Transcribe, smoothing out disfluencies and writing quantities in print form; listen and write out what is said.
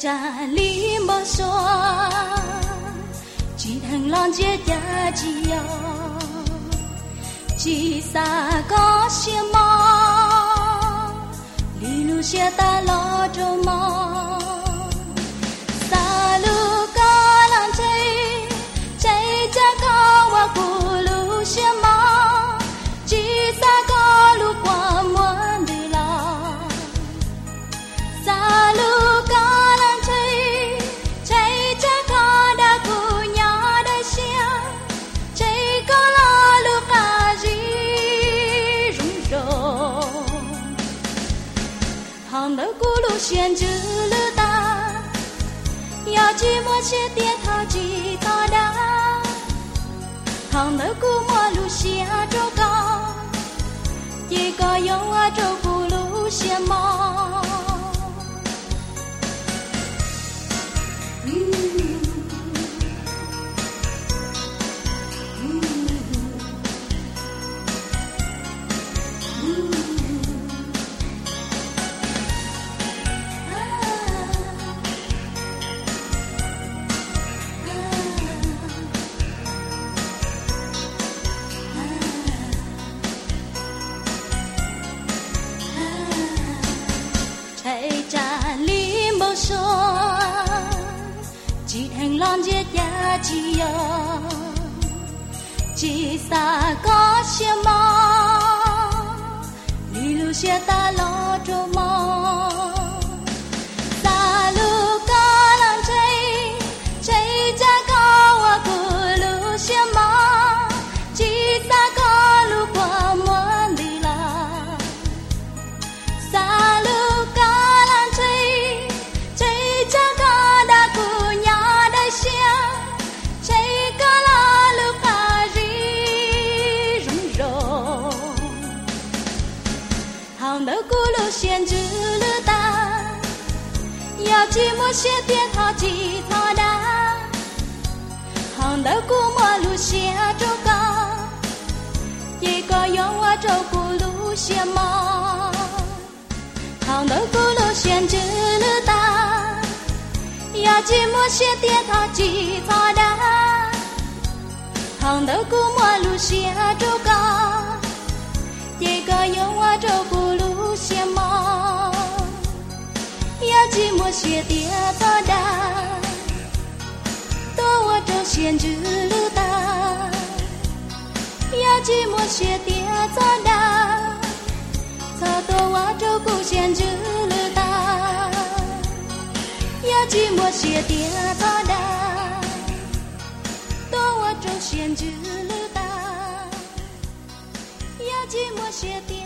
站里莫说，只藤浪姐家只有，只撒个些毛，里路些大老周毛，撒路个浪这家个我咕噜些毛，只撒个路过门的啦，撒路个浪这家个的姑娘的香，这个啦路个日容容，好的咕噜先知了大，要寂寞些点头记他的，好的咕莫路下周高，一个有啊周咕噜些毛。站里莫说，只藤浪姐家只有，只撒个些毛，里路些大老周毛，撒路个浪这家个我咕噜些毛，只撒个路过门的啦，撒路个的咕噜先知了大，要寂寞些点头记他的，好的咕莫路下周高，一个有我周咕噜些毛，好的咕噜先知了大，要寂寞些点头记他的，好的咕莫路下周高，一个有我周咕噜些毛，要寂寞些点做的，多我周先知了的，要寂寞些点做的，多我周咕先知了的，要寂寞些点做的，多我周先知了的，要寂寞些点